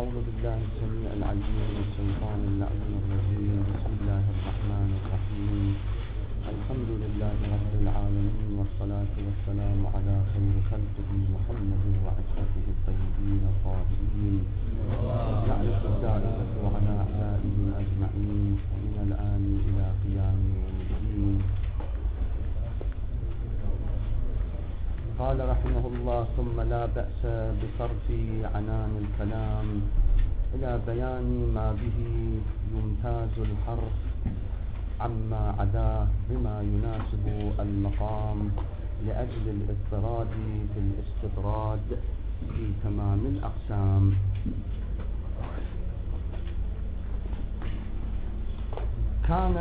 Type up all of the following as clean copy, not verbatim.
أعوذ بالله السميع العليم من الشيطان اللعين الرجيم. بسم الله الرحمن الرحيم. الحمد لله رب العالمين، والصلاة والسلام على خير خلقه محمد وعشرته الطيبين الطاهرين. نعرف الدائرة على أعدائهم أجمعين من الآن إلى قيام يوم الدين. قال رحمه الله: ثم لا بأس بصرف عنان الكلام إلى بيان ما به يمتاز الحرف عما عداه بما يناسب المقام، لأجل الاضطراد في الاستطراد في تمام الأقسام. كان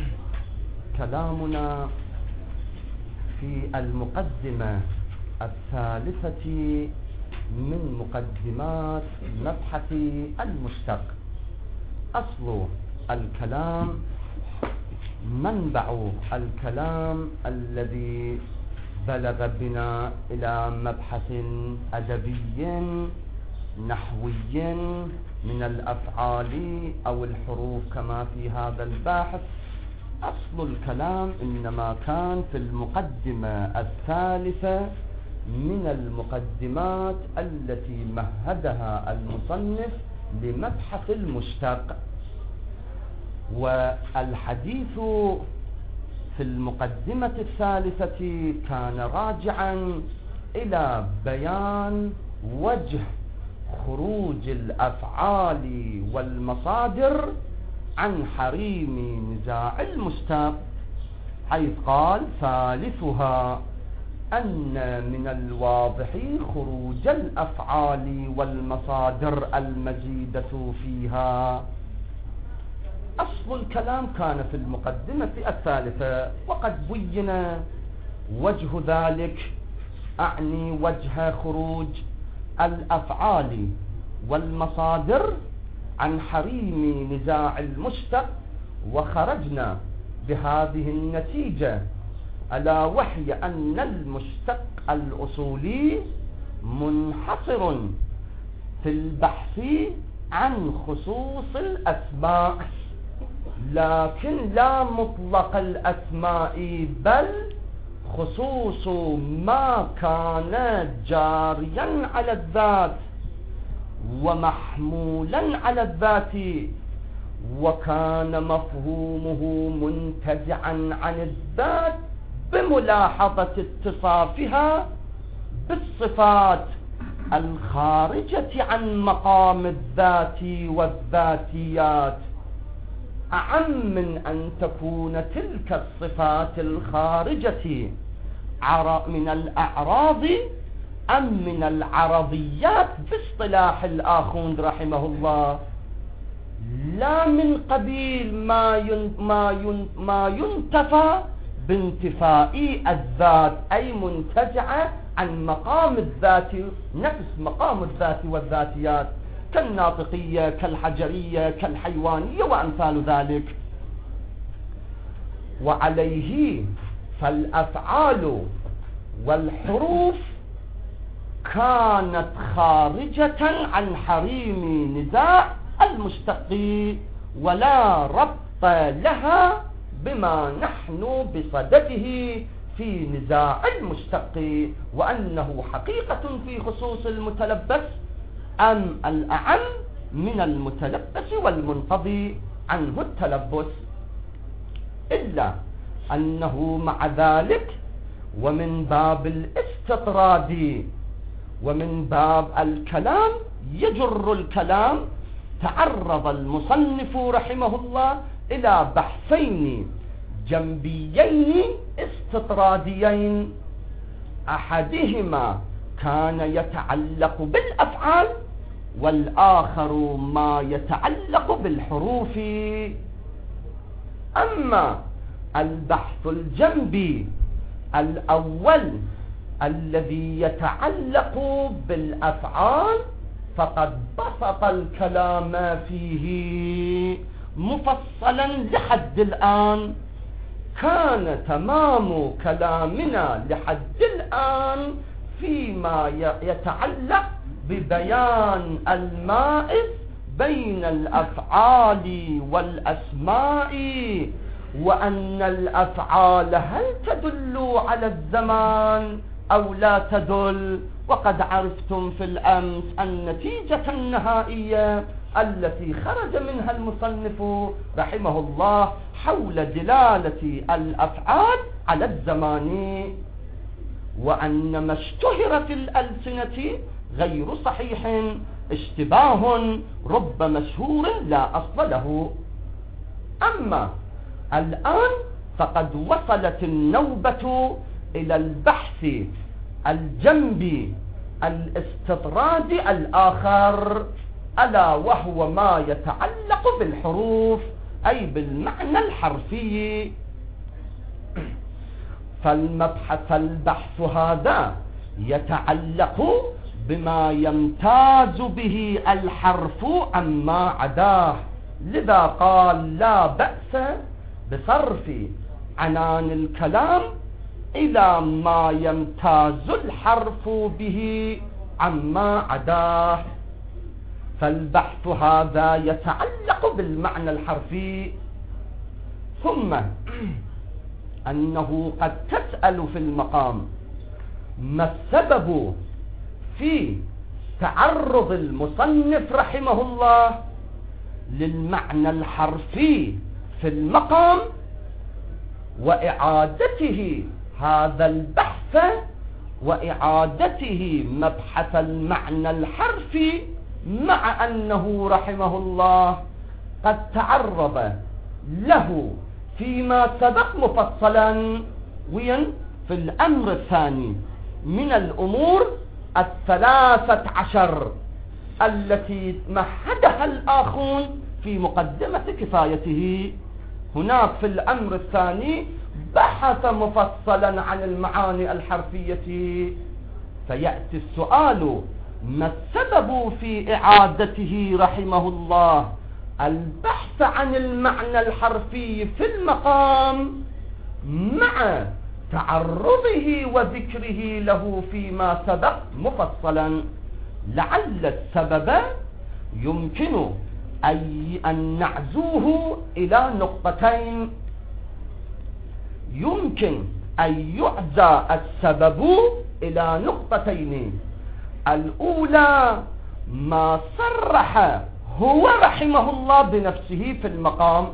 كلامنا في المقدمة الثالثة من مقدمات مبحث المشتق. أصل الكلام، منبع الكلام الذي بلغ بنا إلى مبحث أدبي نحوي من الأفعال أو الحروف كما في هذا الباحث. أصل الكلام إنما كان في المقدمة الثالثة من المقدمات التي مهدها المصنف لمبحث المشتق. والحديث في المقدمة الثالثة كان راجعا إلى بيان وجه خروج الأفعال والمصادر عن حريم نزاع المشتق، حيث قال: ثالثها أن من الواضح خروج الأفعال والمصادر المزيدة فيها. أصل الكلام كان في المقدمة الثالثة، وقد بين وجه ذلك، أعني وجه خروج الأفعال والمصادر عن حريم نزاع المشتق، وخرجنا بهذه النتيجة على وحي أن المشتق الأصولي منحصر في البحث عن خصوص الأسماء، لكن لا مطلق الأسماء، بل خصوص ما كان جاريا على الذات ومحمولا على الذات، وكان مفهومه منتزعا عن الذات بملاحظة اتصافها بالصفات الخارجة عن مقام الذات والذاتيات، أعم من أن تكون تلك الصفات الخارجة من الأعراض أم من العرضيات باصطلاح الآخوند رحمه الله، لا من قبيل ما ينتفى بانتفاء الذات، أي منتزعة عن مقام الذات، نفس مقام الذات والذاتيات، كالناطقية كالحجرية كالحيوانية وأمثال ذلك. وعليه فالأفعال والحروف كانت خارجة عن حريم نزاع المشتق، ولا ربط لها بما نحن بصدده في نزاع المشتق، وأنه حقيقة في خصوص المتلبس أم الأعم من المتلبس والمنقضي عنه التلبس، إلا أنه مع ذلك ومن باب الاستطراد ومن باب الكلام يجر الكلام، تعرض المصنف رحمه الله إلى بحثين جنبيين استطراديين، أحدهما كان يتعلق بالأفعال، والآخر ما يتعلق بالحروف. أما البحث الجنبي الأول الذي يتعلق بالأفعال فقد بسط الكلام فيه مفصلا لحد الآن. كان تمام كلامنا لحد الآن فيما يتعلق ببيان المائز بين الأفعال والأسماء، وأن الأفعال هل تدل على الزمان أو لا تدل. وقد عرفتم في الأمس النتيجة النهائية التي خرج منها المصنف رحمه الله حول دلالة الأفعال على الزمان، وأن ما اشتهر في الألسنة غير صحيح، اشتباه رب مشهور لا أصل له. أما الآن فقد وصلت النوبة إلى البحث الجنبي الاستطرادي الآخر، ألا وهو ما يتعلق بالحروف أي بالمعنى الحرفي. فالبحث هذا يتعلق بما يمتاز به الحرف عما عداه، لذا قال لا بأس بصرف عنان الكلام إلى ما يمتاز الحرف به عما عداه. فالبحث هذا يتعلق بالمعنى الحرفي. ثم أنه قد تسأل في المقام ما السبب في تعرض المصنف رحمه الله للمعنى الحرفي في المقام وإعادته هذا البحث وإعادته مبحث المعنى الحرفي، مع أنه رحمه الله قد تعرض له فيما سبق مفصلا وين في الأمر الثاني من الأمور 13 التي مهدها الآخون في مقدمة كفايته. هناك في الأمر الثاني بحث مفصلا عن المعاني الحرفية، فيأتي السؤال ما السبب في إعادته رحمه الله البحث عن المعنى الحرفي في المقام مع تعرضه وذكره له فيما سبق مفصلا. لعل السبب يمكن أن نعزوه إلى نقطتين. يمكن أن يعزى السبب إلى نقطتين. الأولى ما صرح هو رحمه الله بنفسه في المقام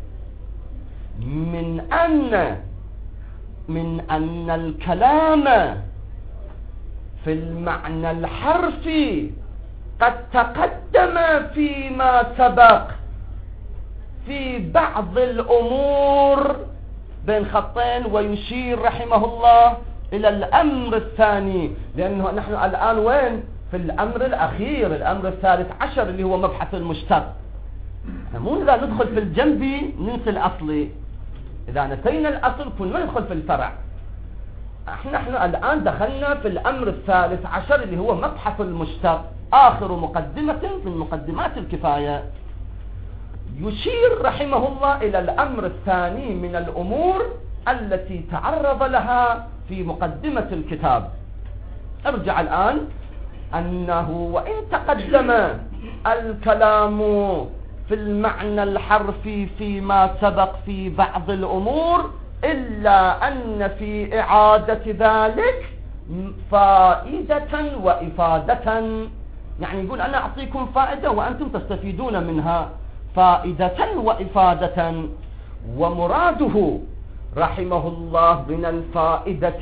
من أن الكلام في المعنى الحرفي قد تقدم فيما سبق في بعض الأمور بين خطين، ويشير رحمه الله إلى الأمر الثاني، لأنه نحن الآن وين في الأمر الأخير، الأمر 13 اللي هو مبحث المشتق. مو إذا ندخل في الجنبي ننسى الأصلي، إذا نسينا الأصل كنا ندخل في الفرع. نحن الآن دخلنا في الأمر 13 اللي هو مبحث المشتق، آخر مقدمة من مقدمات الكفاية. يشير رحمه الله إلى الأمر الثاني من الأمور التي تعرض لها في مقدمة الكتاب. ارجع الآن أنه وإن تقدم الكلام في المعنى الحرفي فيما سبق في بعض الأمور، إلا أن في إعادة ذلك فائدة وإفادة. يعني يقول أنا أعطيكم فائدة وأنتم تستفيدون منها، فائدة وإفادة. ومراده رحمه الله من الفائدة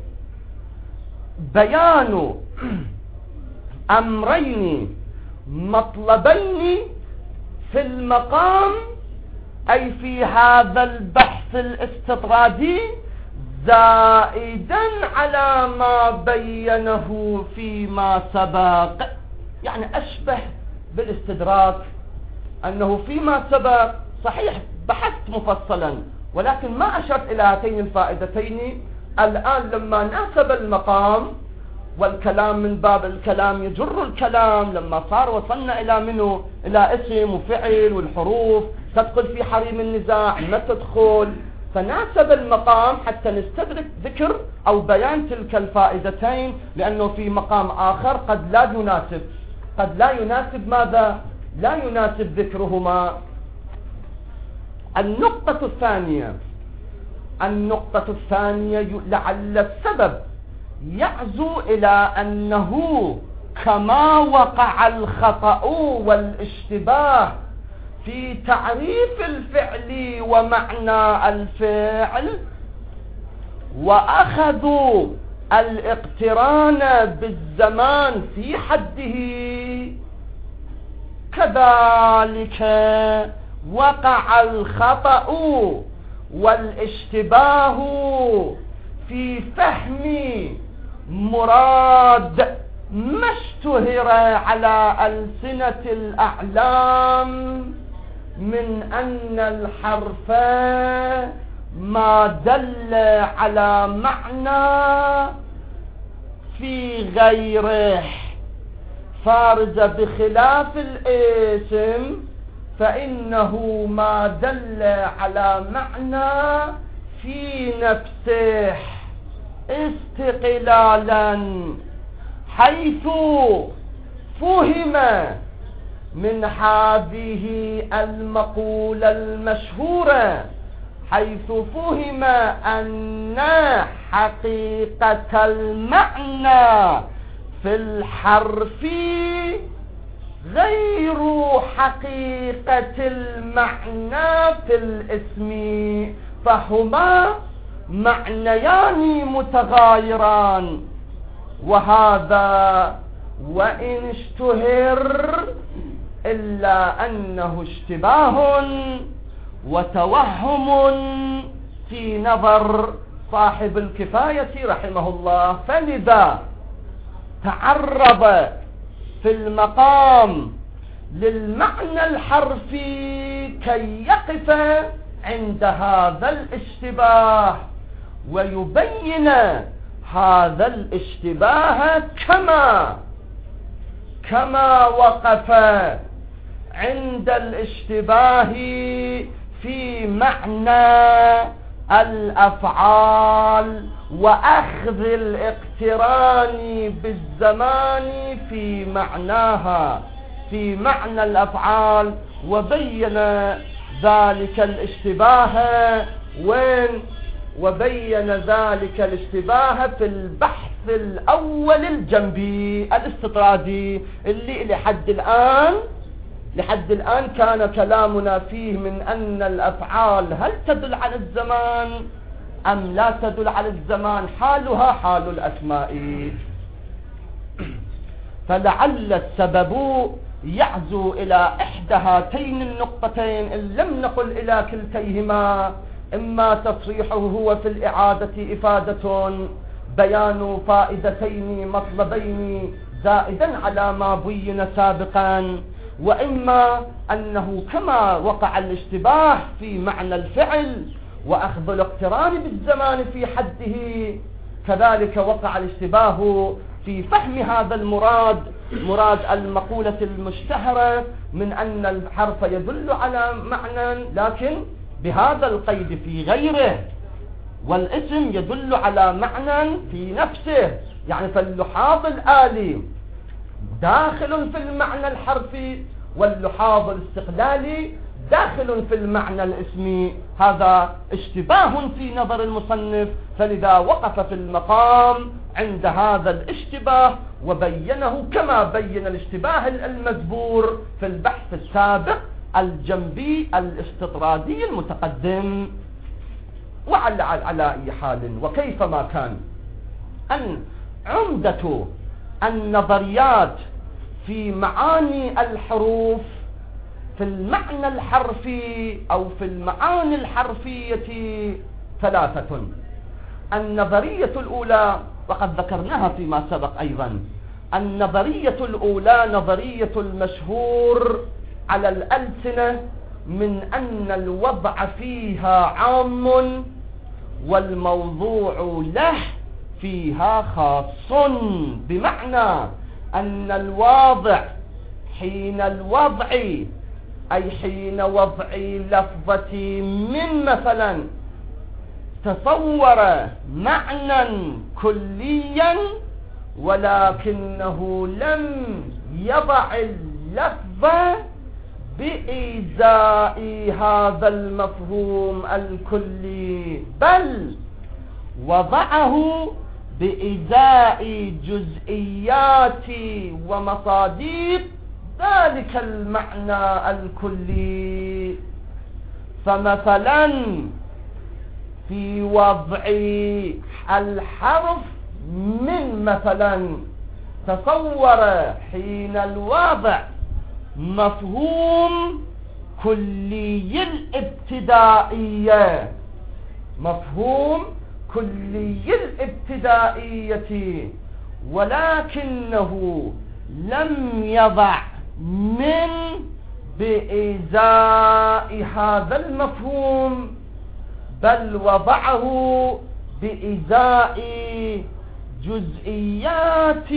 بيان أمرين مطلبين في المقام، أي في هذا البحث الاستطرادي، زائدا على ما بينه فيما سبق. يعني أشبه بالاستدراك، أنه فيما سبق صحيح بحثت مفصلا ولكن ما أشرت إلى هاتين الفائدتين. الآن لما ناسب المقام والكلام من باب الكلام يجر الكلام، لما صار وصلنا إلى منه إلى اسم وفعل والحروف تدخل في حريم النزاع ما تدخل، فناسب المقام حتى نستدرك ذكر أو بيان تلك الفائدتين، لأنه في مقام آخر قد لا يناسب ماذا؟ لا يناسب ذكرهما. النقطة الثانية لعل السبب يعزو إلى أنه كما وقع الخطأ والاشتباه في تعريف الفعل ومعنى الفعل، وأخذوا الاقتران بالزمان في حده، كذلك وقع الخطأ والاشتباه في فهم مراد ما اشتهر على ألسنة الأعلام من أن الحرف ما دل على معنى في غيره، فارز بخلاف الاسم فإنه ما دل على معنى في نفسه استقلالا، حيث فهم من هذه المقولة المشهورة، حيث فهم أن حقيقة المعنى في الحرف غير حقيقة المعنى في الاسم، فهما معنيان متغايران، وهذا وإن اشتهر إلا أنه اشتباه وتوهم في نظر صاحب الكفاية رحمه الله، فلذا تعرض في المقام للمعنى الحرفي كي يقف عند هذا الاشتباه ويبين هذا الاشتباه كما وقف عند الاشتباه في معنى الأفعال وأخذ الاقتران بالزمان في معناها، في معنى الأفعال، وبين ذلك الاشتباه وبين ذلك الاشتباه في البحث الأول الجنبي الاستطرادي اللي لحد الآن كان كلامنا فيه من أن الأفعال هل تدل على الزمان أم لا تدل على الزمان، حالها حال الأسماء. فلعل السبب يعزو إلى إحدى هاتين النقطتين إن لم نقل إلى كلتيهما، إما تصريحه هو في الإعادة إفادة بيان فائدتين مطلبين زائدا على ما بين سابقا، وإما أنه كما وقع الاشتباه في معنى الفعل وأخذ الاقتران بالزمان في حده، كذلك وقع الاشتباه في فهم هذا المراد، مراد المقولة المشتهرة من أن الحرف يدل على معنى لكن بهذا القيد في غيره، والاسم يدل على معنى في نفسه، يعني فاللحاظ الآلي داخل في المعنى الحرفي واللحاظ الاستقلالي داخل في المعنى الاسمي. هذا اشتباه في نظر المصنف، فلذا وقف في المقام عند هذا الاشتباه وبينه كما بين الاشتباه المذبور في البحث السابق الجنبي الاستطرادي المتقدم. على أي حال وكيفما كان، أن عمدة النظريات في معاني الحروف في المعنى الحرفي أو في المعاني الحرفية ثلاثة. النظرية الأولى وقد ذكرناها فيما سبق أيضا، النظرية الأولى نظرية المشهور على الألسنة من أن الوضع فيها عام والموضوع له فيها خاص، بمعنى أن الواضع حين الوضع أي حين وضع لفظة من مثلا تصور معنى كليا ولكنه لم يضع اللفظ بإزاء هذا المفهوم الكلي، بل وضعه بإزاء جزئيات ومصادق ذلك المعنى الكلي. فمثلا في وضع الحرف من، مثلا تصور حين الوضع مفهوم كلي الابتدائية، مفهوم كلي الابتدائية، ولكنه لم يضع من بإزاء هذا المفهوم، بل وضعه بإزاء جزئيات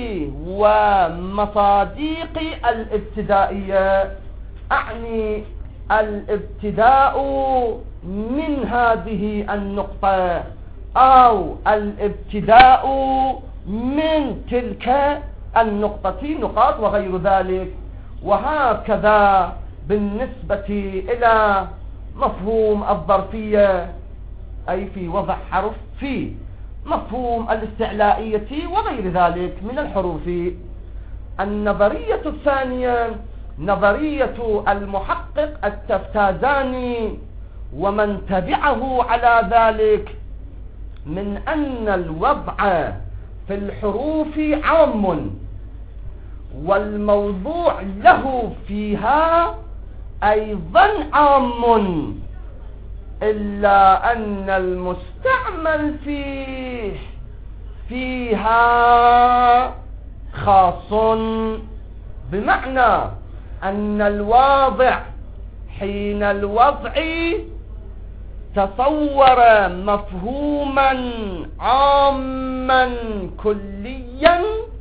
ومصادق الابتدائية. أعني الابتداء من هذه النقطة، أو الابتداء من تلك النقطة، نقاط وغير ذلك. وهكذا بالنسبة إلى مفهوم الظرفية، أي في وضع حرف في مفهوم الاستعلائية وغير ذلك من الحروف. النظرية الثانية نظرية المحقق التفتازاني ومن تبعه على ذلك، من أن الوضع في الحروف عام والموضوع له فيها أيضا عام، إلا أن المستعمل فيها خاص، بمعنى أن الواضع حين الوضع تصور مفهوما عاما كليا،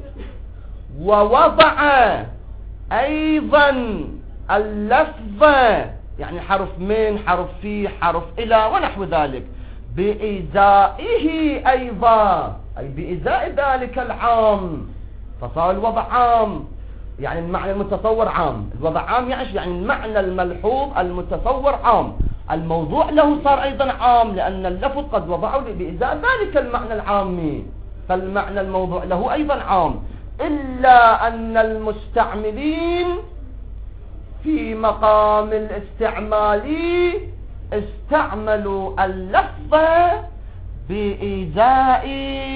ووضع أيضا اللفظ، يعني حرف من، حرف في، حرف إلى ونحو ذلك، بإزائه أيضا، أي بإزاء ذلك العام، فصار الوضع عام، يعني المعنى المتصور عام، الوضع عام يعني المعنى الملحوظ المتصور عام، الموضوع له صار أيضا عام، لأن اللفظ قد وضعه بإزاء ذلك المعنى العامي، فالمعنى الموضوع له أيضا عام، إلا أن المستعملين في مقام الاستعمال استعملوا اللفظ بإزاء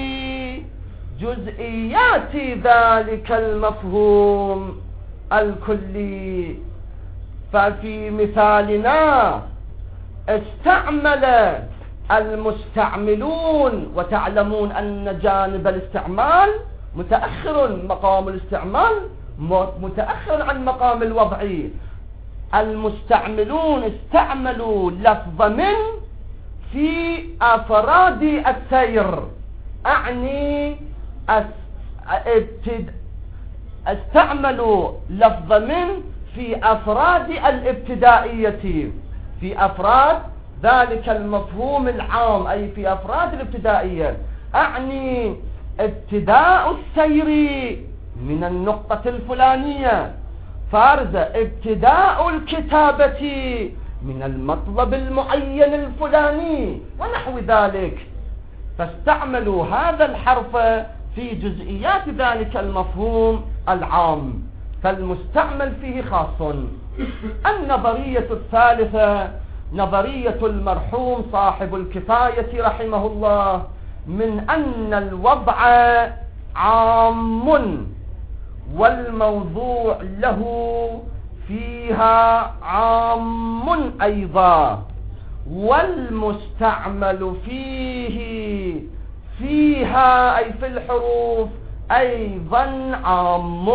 جزئيات ذلك المفهوم الكلي. ففي مثالنا استعمل المستعملون، وتعلمون أن جانب الاستعمال متأخر، مقام الاستعمال متأخر عن مقام الوضع. المستعملون استعملوا لفظ من في أفراد السير، أعني استعملوا لفظ من في أفراد الابتدائية، في أفراد ذلك المفهوم العام، أي في أفراد الابتدائية، أعني ابتداء السير من النقطة الفلانية، فرض ابتداء الكتابة من المطلب المعين الفلاني ونحو ذلك، فاستعملوا هذا الحرف في جزئيات ذلك المفهوم العام، فالمستعمل فيه خاص. النظرية الثالثة نظرية المرحوم صاحب الكفاية رحمه الله، من أن الوضع عام والموضوع له فيها عام أيضا، والمستعمل فيها أي في الحروف أيضا عام.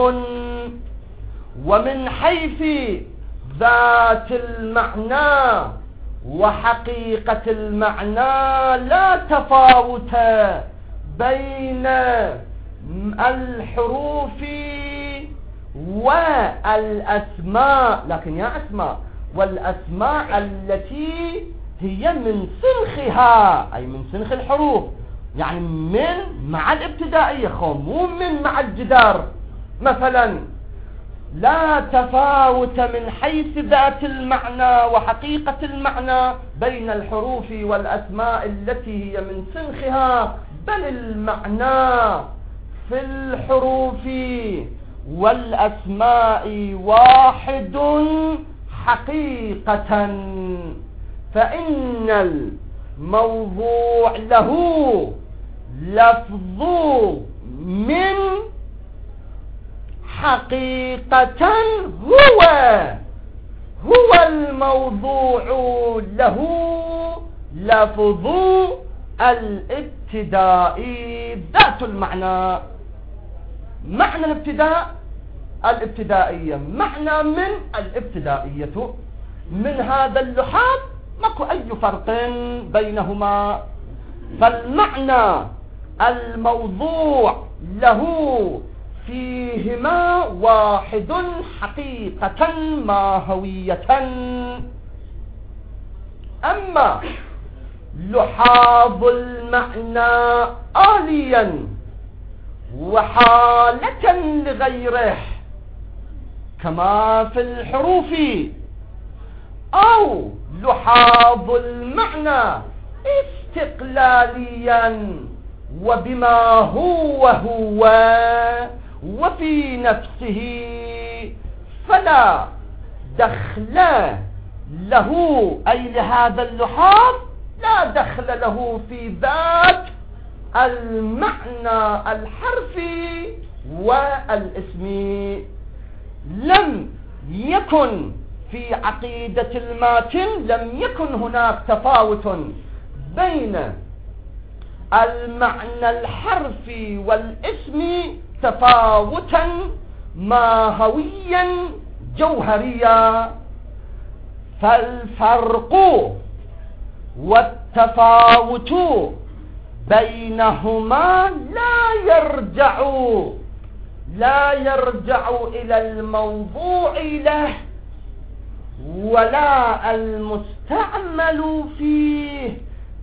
ومن حيث ذات المعنى وحقيقة المعنى لا تفاوت بين الحروف والأسماء، لكن يا أسماء والأسماء التي هي من سنخها، أي من سنخ الحروف، يعني من مع الابتدائية، مو من مع الجدار. مثلا لا تفاوت من حيث ذات المعنى وحقيقة المعنى بين الحروف والأسماء التي هي من سنخها، بل المعنى في الحروف والأسماء واحد حقيقة، فإن الموضوع له لفظ من حقيقة هو الموضوع له لفظ الابتداء ذات المعنى. معنى الابتداء الابتدائية، معنى من الابتدائية. من هذا اللحاظ ماكو أي فرق بينهما، فالمعنى الموضوع له فيهما واحد حقيقة ماهوية. أما لحاظ المعنى آليا وحالة لغيره كما في الحروف، أو لحاظ المعنى استقلاليا وبما هو وفي نفسه، فلا دخل له، أي لهذا اللحاظ لا دخل له في ذات المعنى الحرفي والاسمي. لم يكن في عقيدة الماتن، لم يكن هناك تفاوت بين المعنى الحرفي والاسمي تفاوتا ماهويا جوهريا، فالفرق والتفاوت بينهما لا يرجع إلى الموضوع له ولا المستعمل فيه،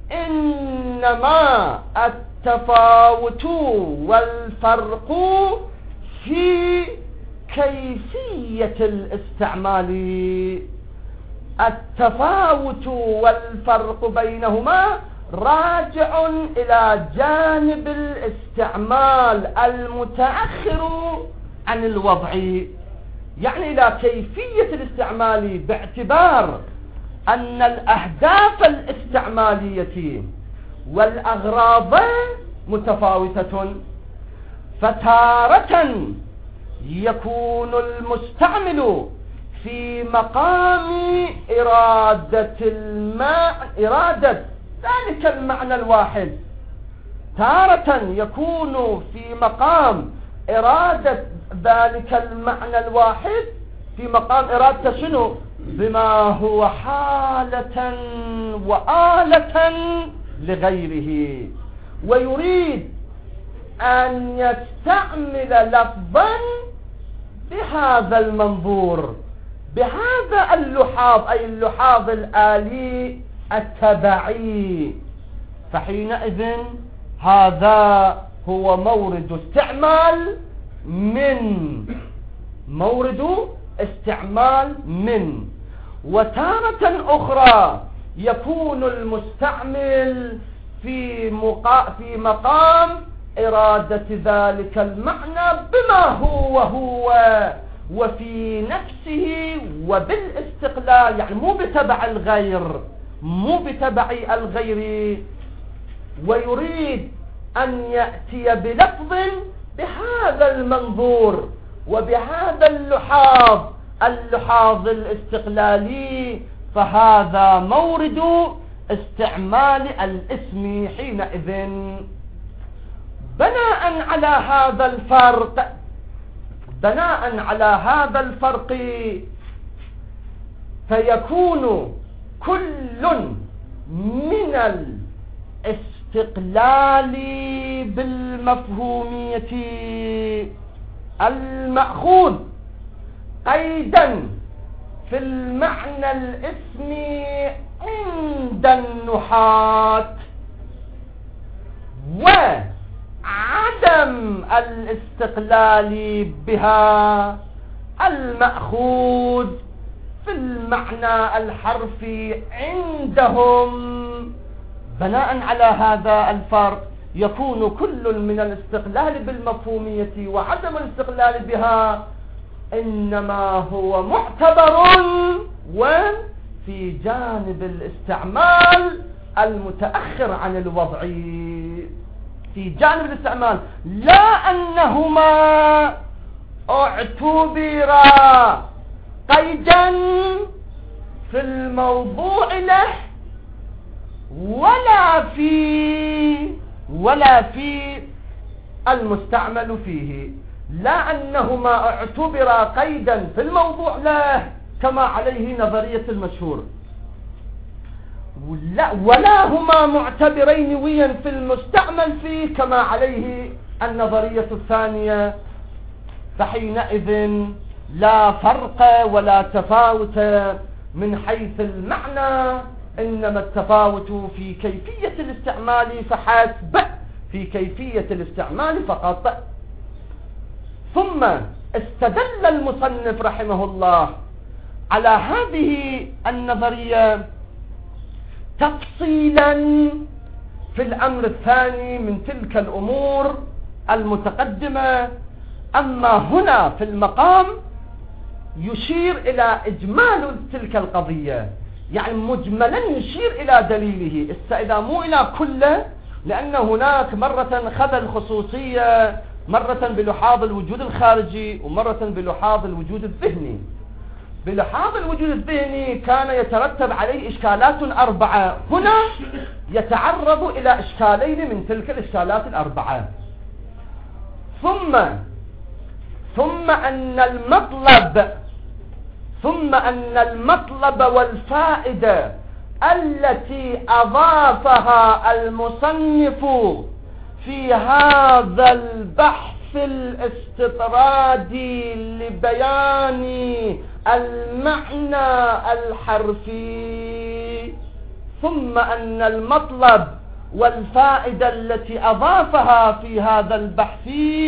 إنما التفاوت والفرق في كيفية الاستعمال. التفاوت والفرق بينهما راجع إلى جانب الاستعمال المتأخر عن الوضع، يعني إلى كيفية الاستعمال، باعتبار أن الأهداف الاستعمالية والأغراض متفاوتة. فتارة يكون المستعمل في مقام إرادة ذلك المعنى الواحد، تارة يكون في مقام إرادة ذلك المعنى الواحد في مقام إرادة شنو؟ بما هو حالة وآلة لغيره، ويريد أن يستعمل لفظا بهذا المنظور، بهذا اللحاظ، أي اللحاظ الآلي التبعي. فحينئذ هذا هو مورد استعمال من. وتارة أخرى يكون المستعمل في مقام إرادة ذلك المعنى بما هو وفي نفسه وبالاستقلال، يعني مو بتبع الغير، ويريد أن يأتي بلفظ بهذا المنظور وبهذا اللحاظ الاستقلالي، فهذا مورد استعمال الاسم حينئذ. بناء على هذا الفرق فيكون كل من الاستقلال بالمفهومية المأخوذ أيضا في المعنى الاسمي عند النحاة وعدم الاستقلال بها المأخوذ في المعنى الحرفي عندهم. بناء على هذا الفرق يكون كل من الاستقلال بالمفهومية وعدم الاستقلال بها إنما هو معتبر وفي جانب الاستعمال المتأخر عن الوضعي، في جانب الاستعمال، لا أنهما اعتبرا قيدا في الموضوع له ولا في المستعمل فيه، لا أنهما اعتبرا قيدا في الموضوع له كما عليه نظرية المشهور، ولا هما معتبرين ويا في المستعمل فيه كما عليه النظرية الثانية. فحينئذ لا فرق ولا تفاوت من حيث المعنى، إنما التفاوت في كيفية الاستعمال فحسب، في كيفية الاستعمال فقط. ثم استدل المصنف رحمه الله على هذه النظرية تفصيلا في الأمر الثاني من تلك الأمور المتقدمة. أما هنا في المقام يشير إلى إجمال تلك القضية، يعني مجملا يشير إلى دليله، إذا مو إلى كله، لأن هناك مرة خذ الخصوصية مرة بلحاظ الوجود الخارجي ومرة بلحاظ الوجود الذهني. بلحاظ الوجود الذهني كان يترتب عليه إشكالات 4، هنا يتعرض إلى إشكالين من تلك الإشكالات 4. ثم أن المطلب والفائدة التي أضافها المصنف في هذا البحث الاستطرادي لبيان المعنى الحرفي، ثم أن المطلب والفائدة التي أضافها في هذا البحث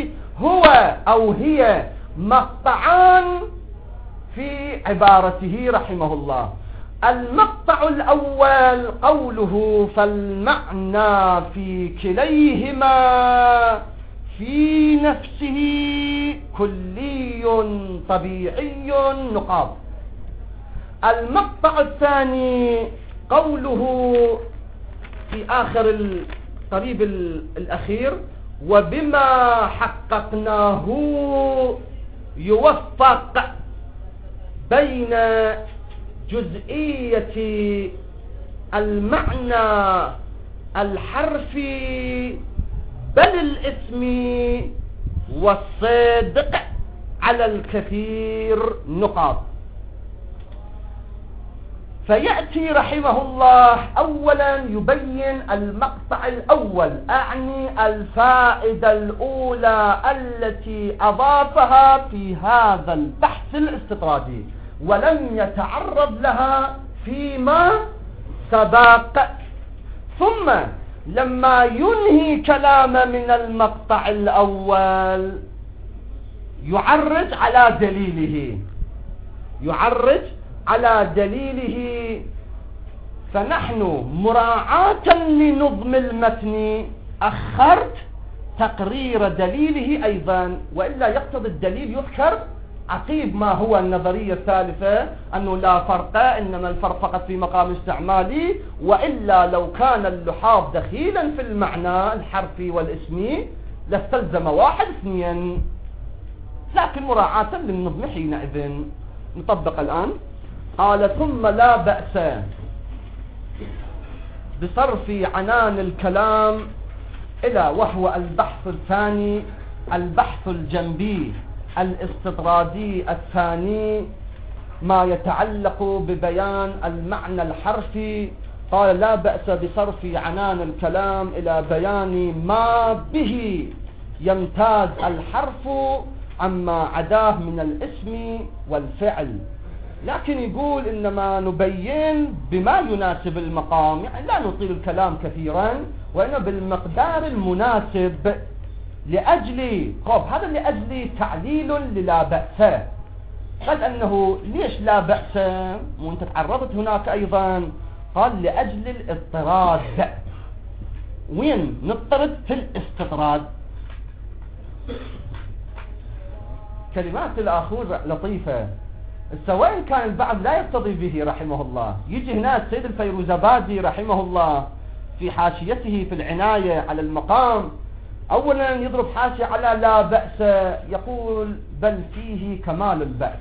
هي مقطعان في عبارته رحمه الله. المقطع الأول قوله فالمعنى في كليهما في نفسه كلي طبيعي نقاط. المقطع الثاني قوله في آخر القريب الأخير وبما حققناه يوفق بين جزئية المعنى الحرفي بل الاسمي والصدق على الكثير نقاط. فيأتي رحمه الله أولا يبين المقطع الأول، أعني الفائدة الأولى التي أضافها في هذا البحث الاستطرادي ولم يتعرض لها فيما سبق. ثم لما ينهي كلام من المقطع الأول يعرج على دليله، فنحن مراعاة لنظم المتن أخرت تقرير دليله أيضا، وإلا يقتضي الدليل يذكر عقيب ما هو النظرية الثالثة أنه لا فرق، إنما الفرق فقط في مقام استعمالي، وإلا لو كان اللحاظ دخيلا في المعنى الحرفي والاسمي لاستلزم 1 2، لكن مراعاة للنظم حينئذ. نطبق الآن. قال ثم لا بأس بصرف عنان الكلام إلى وهو البحث الثاني، البحث الجنبي الاستطرادي الثاني، ما يتعلق ببيان المعنى الحرفي. قال لا بأس بصرف عنان الكلام إلى بيان ما به يمتاز الحرف عما عداه من الاسم والفعل. لكن يقول إنما نبين بما يناسب المقام، يعني لا نطيل الكلام كثيرا، وإنه بالمقدار المناسب لأجل هذا لأجل تعليل للا بأس. قال أنه ليش لا بأس، وانت تعرضت هناك أيضا، قال لأجل الاضطراد. وين نضطرد؟ في الاستطراد. كلمات الآخر لطيفة، وإن كان البعض لا يقتضي به رحمه الله. يجي هنا السيد الفيروزابادي رحمه الله في حاشيته في العناية على المقام، أولا يضرب حاشية على لا بأس، يقول بل فيه كمال البأس.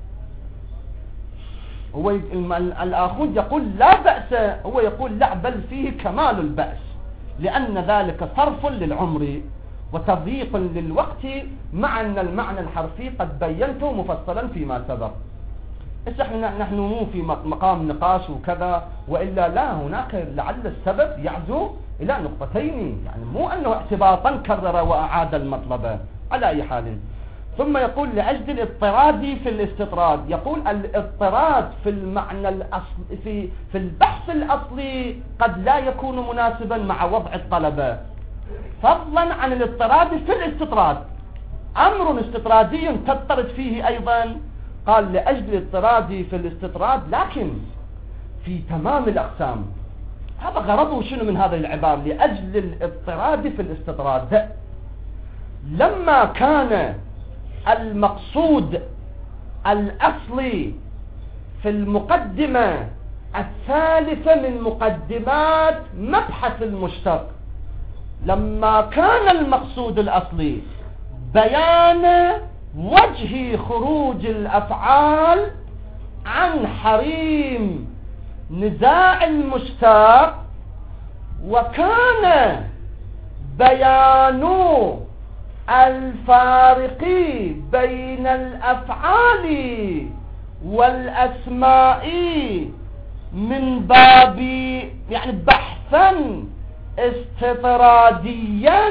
هو الآخوذ يقول لا بأس، هو يقول لا بل فيه كمال البأس، لأن ذلك صرف للعمر وتضييق للوقت، مع أن المعنى الحرفي قد بينته مفصلا فيما سبق. نحن مو في مقام نقاش وكذا، وإلا لا، هناك لعل السبب يعزو إلى نقطتين، يعني مو أنه اعتباطا كرر وأعاد المطلب على أي حال. ثم يقول لأجل الاضطراد في الاستطراد، يقول الاضطراد في المعنى الأصل في البحث الأصلي قد لا يكون مناسبا مع وضع الطلبة، فضلا عن الاضطراد في الاستطراد، أمر استطرادي تضطرد فيه أيضا. قال لأجل الاضطراد في الاستطراد لكن في تمام الأقسام. هذا غرضه شنو من هذه العبارة؟ لأجل الاضطراد في الاستطراد، لما كان المقصود الأصلي في المقدمة الثالثة من مقدمات مبحث المشتق، لما كان المقصود الأصلي بيان وجه خروج الأفعال عن حريم نزاع المشتق، وكان بيان الفارق بين الأفعال والأسماء من باب يعني بحثا استطراديا،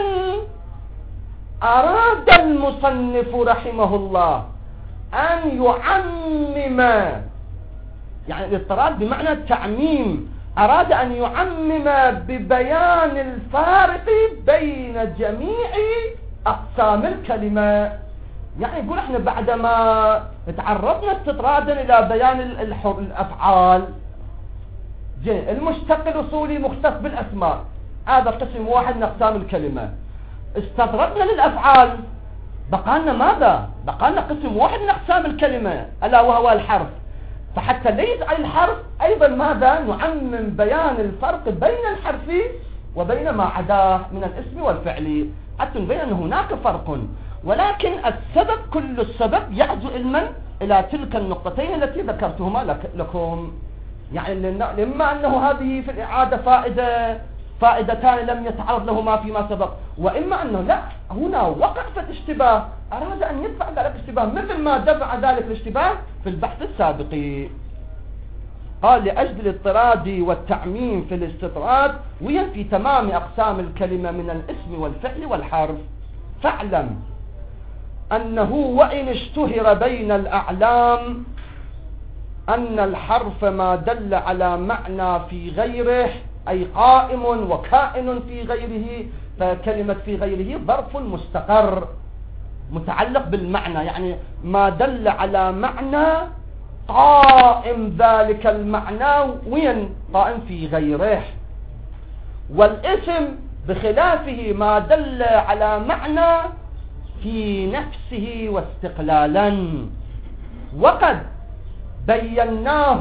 أراد المصنف رحمه الله أن يعمم، يعني الاضطراد بمعنى التعميم، أراد أن يعمم ببيان الفارق بين جميع أقسام الكلمة. يعني يقول احنا بعدما تعرضنا استطرادا إلى بيان الأفعال، المشتق الأصولي مختص بالأسماء، هذا قسم واحد من أقسام الكلمة. استطردنا للأفعال، بقالنا ماذا؟ بقالنا قسم واحد من أقسام الكلمة ألا وهو الحرف. فحتى لا يجعل الحرف أيضا ماذا؟ نعمم بيان الفرق بين الحرف وبين ما عداه من الاسم والفعل، حتى نبين أن هناك فرق، ولكن السبب كل السبب يعزو علما إلى تلك النقطتين التي ذكرتهما لكم. يعني إما أنه هذه في الإعادة فائدتان لم يتعرض لهما فيما سبق، وإما أنه لا، هنا وقف الاشتباه، أراد أن يدفع ذلك الاشتباه مثل ما دفع ذلك الاشتباه في البحث السابق. قال لأجل الاضطراد والتعميم في الاستطراد، وهي في تمام أقسام الكلمة من الاسم والفعل والحرف. فاعلم أنه وإن اشتهر بين الأعلام أن الحرف ما دل على معنى في غيره، أي قائم وكائن في غيره، فكلمة في غيره ظرف مستقر متعلق بالمعنى، يعني ما دل على معنى قائم ذلك المعنى وين؟ قائم في غيره. والاسم بخلافه ما دل على معنى في نفسه واستقلالا، وقد بيناه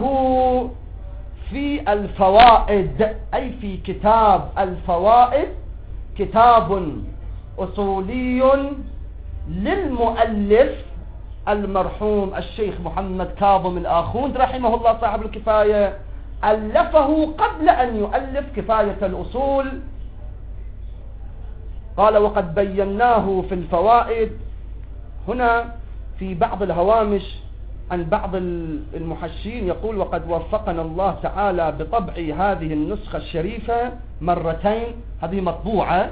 في الفوائد، أي في كتاب الفوائد، كتاب أصولي للمؤلف المرحوم الشيخ محمد كاظم الآخوند رحمه الله صاحب الكفاية، ألفه قبل أن يؤلف كفاية الأصول. قال وقد بيناه في الفوائد. هنا في بعض الهوامش عن بعض المحشين يقول وقد وفقنا الله تعالى بطبع هذه النسخة الشريفة مرتين، هذه مطبوعة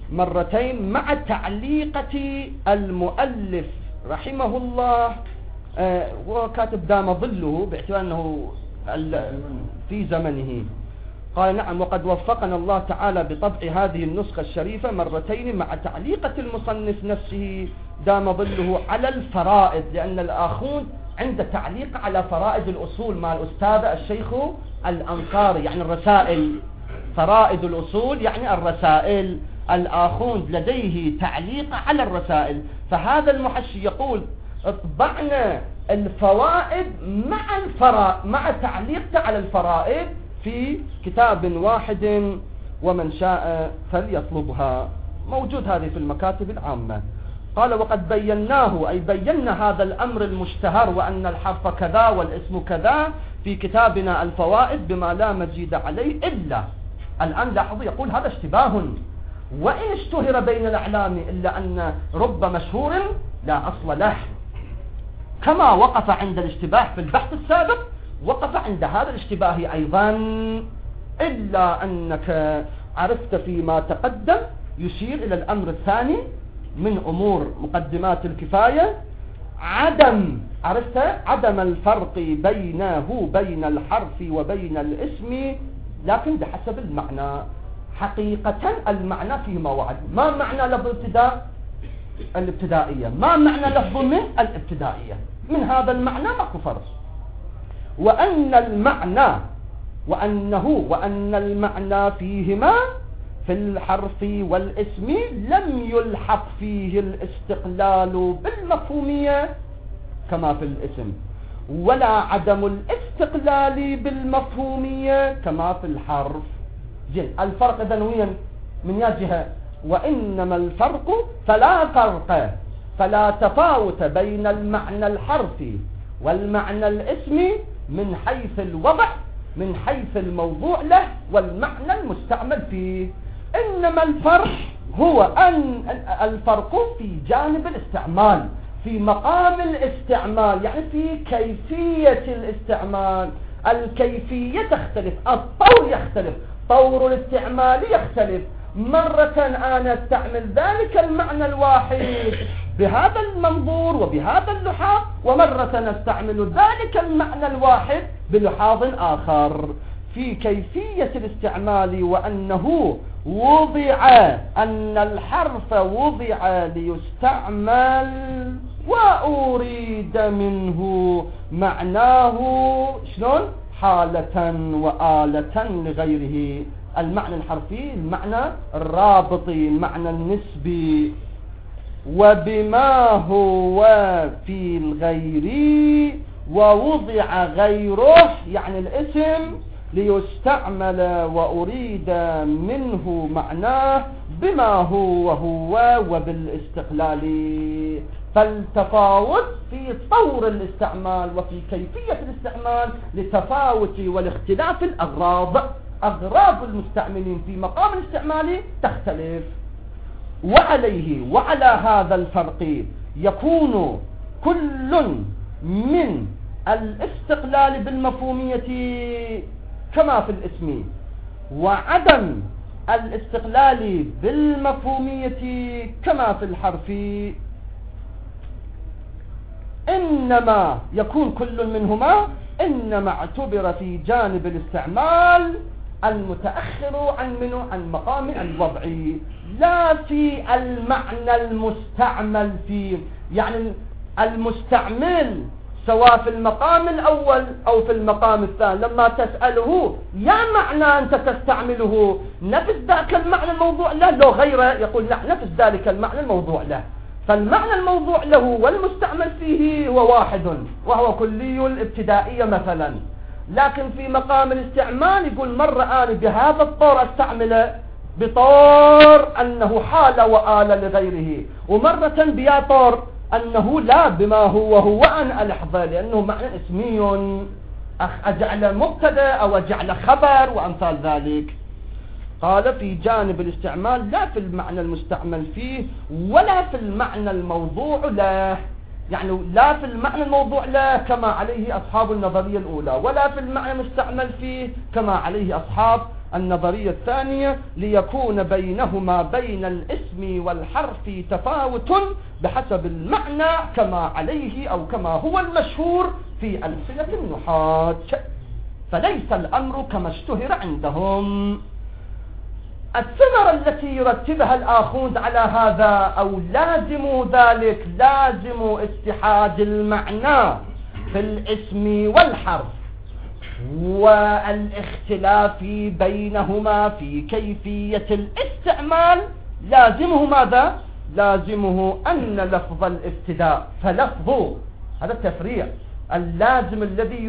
مرتين، مع تعليقة المؤلف رحمه الله وكاتب دام ظله باعتبار أنه في زمنه. قال نعم، وقد وفقنا الله تعالى بطبع هذه النسخة الشريفة مرتين مع تعليقة المصنف نفسه دام ظله على الفرائد، لأن الآخوند عند تعليق على فرائد الأصول مع الأستاذ الشيخ الأنصاري، يعني الرسائل، فرائد الأصول يعني الرسائل، الآخوند لديه تعليق على الرسائل. فهذا المحشي يقول اطبعنا الفوائد مع تعليق على الفرائد في كتاب واحد، ومن شاء فليطلبها، موجود هذه في المكاتب العامة. قال وقد بيناه، أي بينا هذا الأمر المشتهر وأن الحرف كذا والاسم كذا في كتابنا الفوائد بما لا مزيد عليه إلا. الآن لاحظوا يقول هذا اشتباه، وإن اشتهر بين الأعلام إلا أن رب مشهور لا أصل له. كما وقف عند الاشتباه في البحث السابق وقف عند هذا الاشتباه أيضا، إلا أنك عرفت فيما تقدم يشير إلى الأمر الثاني من أمور مقدمات الكفاية، عدم الفرق بينه بين الحرف وبين الاسم، لكن بحسب المعنى. حقيقة المعنى فيما وعد. ما معنى لفظ ابتداء؟ الابتدائية. ما معنى لفظ من؟ الابتدائية. من هذا المعنى ماكو فرق. وأن المعنى فيهما في الحرف والاسم لم يلحق فيه الاستقلال بالمفهومية كما في الاسم، ولا عدم الاستقلال بالمفهومية كما في الحرف. زين، الفرق إذن وين؟ من يا جهة. وإنما الفرق فلا تفاوت بين المعنى الحرفي والمعنى الاسمي من حيث الوضع، من حيث الموضوع له والمعنى المستعمل فيه. إنما الفرق هو أن الفرق في جانب الاستعمال، في مقام الاستعمال، يعني في كيفية الاستعمال. الكيفية تختلف، الطور يختلف، طور الاستعمال يختلف. مرة أنا استعمل ذلك المعنى الواحد بهذا المنظور وبهذا اللحاظ، ومرة نستعمل ذلك المعنى الواحد بلحاظ آخر في كيفية الاستعمال. وأنه أن الحرف وضع ليستعمل وأريد منه معناه شلون؟ حالة وآلة لغيره. المعنى الحرفي المعنى الرابطي، المعنى النسبي. وبما هو في الغير ووضع غيره يعني الاسم ليستعمل وأريد منه معناه بما هو وبالاستقلال. فالتفاوت في طور الاستعمال وفي كيفية الاستعمال لتفاوت والاختلاف الأغراض. أغراض المستعملين في مقام الاستعمال تختلف. وعلى هذا الفرق يكون كل من الاستقلال بالمفهومية كما في الاسم، وعدم الاستقلال بالمفهومية كما في الحرف. إنما يكون كل منهما إنما اعتبر في جانب الاستعمال المتأخر عن مقام الوضع، لا في المعنى المستعمل فيه. يعني المستعمل سواء في المقام الأول أو في المقام الثاني لما تسأله يا معنى أنت تستعمله نفس ذاك المعنى الموضوع له، لو غيره يقول لا نفس ذلك المعنى الموضوع له. فالمعنى الموضوع له والمستعمل فيه هو واحد، وهو كلي الابتدائية مثلا. لكن في مقام الاستعمال يقول مرة أنا بهذا الطور استعمله بطور أنه حال وآل لغيره، ومرة بيا طور أنه لا بما هو أن ألحظه لأنه معنى اسمي أجعل مبتدا أو أجعل خبر وأمثال ذلك. قال في جانب الاستعمال لا في المعنى المستعمل فيه ولا في المعنى الموضوع له، يعني لا في المعنى الموضوع له كما عليه أصحاب النظرية الأولى، ولا في المعنى المستعمل فيه كما عليه أصحاب النظرية الثانية ليكون بينهما بين الاسم والحرف تفاوت بحسب المعنى كما عليه أو كما هو المشهور في ألسنة النحاة، فليس الأمر كما اشتهر عندهم. الثمرة التي يرتبها الآخوذ على هذا أو لازم ذلك لازم اتحاد المعنى في الاسم والحرف والاختلاف بينهما في كيفية الاستعمال. لازمه ماذا؟ لازمه أن لفظ الابتداء فلفظ، هذا التفريع اللازم الذي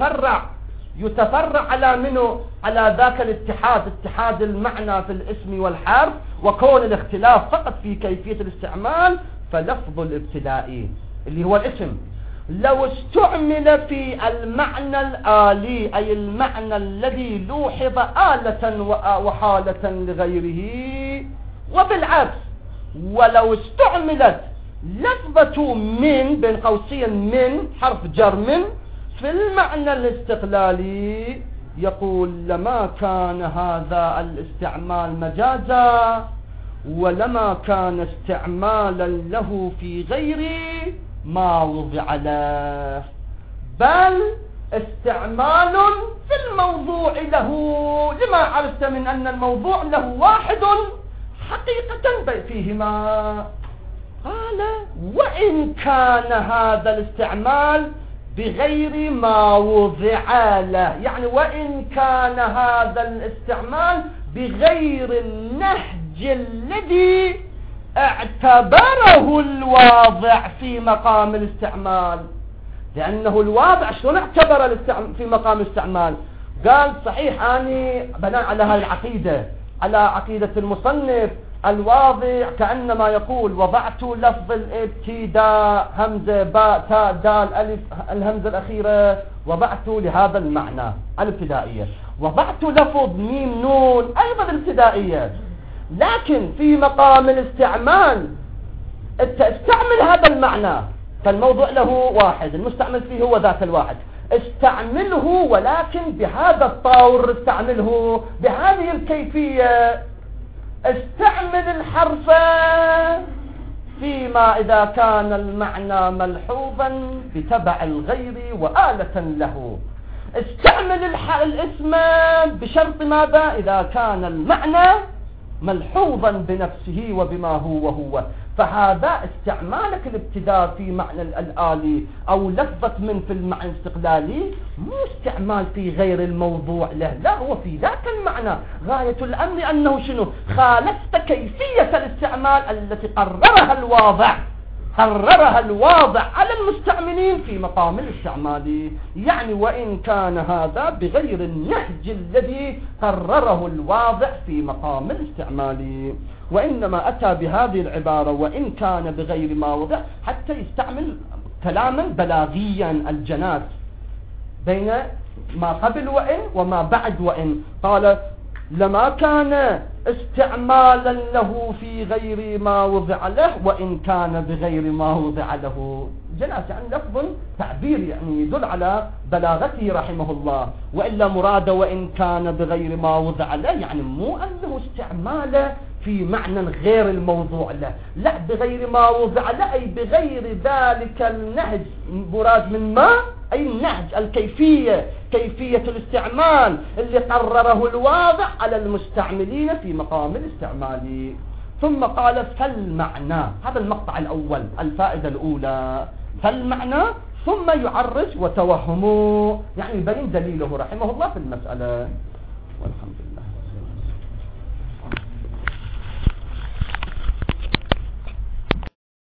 يتفرع على منه، على ذاك الاتحاد، اتحاد المعنى في الاسم والحرف وكون الاختلاف فقط في كيفية الاستعمال. فلفظ الابتدائي اللي هو الاسم لو استعمل في المعنى الآلي أي المعنى الذي لوحظ آلة وحالة لغيره، وبالعكس ولو استعملت لفظة من بين قوسين من حرف جر من في المعنى الاستقلالي، يقول لما كان هذا الاستعمال مجازا ولما كان استعمالا له في غير ما وضع له، بل استعمال في الموضوع له، لما عرفت من أن الموضوع له واحد حقيقة فيهما. قال وإن كان هذا الاستعمال بغير ما وضع له، يعني وإن كان هذا الاستعمال بغير النهج الذي اعتبره الواضع في مقام الاستعمال. لأنه الواضع شلون اعتبر في مقام الاستعمال؟ قال صحيح أني بناء على هذه العقيدة، على عقيدة المصنف الواضع كأنما يقول وضعت لفظ الابتداء همزة باء تاء دال ألف الهمزة الأخيرة وضعت لهذا المعنى الابتدائية، وضعت لفظ ميم نون أيضا الابتدائية، لكن في مقام الاستعمال استعمل هذا المعنى فالموضوع له واحد، المستعمل فيه هو ذاك الواحد، استعمله ولكن بهذا الطور، استعمله بهذه الكيفية. استعمل الحرف فيما إذا كان المعنى ملحوظا بتبع الغير وآلة له. استعمل الاسم بشرط ماذا؟ إذا كان المعنى ملحوظا بنفسه وبما هو. فهذا استعمالك الابتداء في معنى الآلي أو لفظة من في المعنى الاستقلالي مو استعمال في غير الموضوع له، لا هو في ذاك المعنى. غاية الأمر أنه شنو؟ خالفت كيفية الاستعمال التي قررها الواضع على المستعملين في مقام الاستعمال. يعني وإن كان هذا بغير النهج الذي قرره الواضع في مقام الاستعمال، وإنما أتى بهذه العبارة وإن كان بغير ما وضع حتى يستعمل كلاما بلاغيا الجنات بين ما قبل وإن وما بعد وإن. قال لما كان استعمالا له في غير ما وضع له وإن كان بغير ما وضع له. جناس يعني لفظ تعبير يعني يدل على بلاغته رحمه الله، وإلا مراد وإن كان بغير ما وضع له يعني مو أنه استعماله في معنى غير الموضوع له، لا بغير ما وضع له أي بغير ذلك النهج، مراد من ما أي النهج الكيفية، كيفية الاستعمال اللي قرره الواضع على المستعملين في مقام الاستعمال. ثم قال فالمعنى، هذا المقطع الأول الفائدة الأولى، فالمعنى ثم يعرج وتوهمه، يعني يبين دليله رحمه الله في المسألة.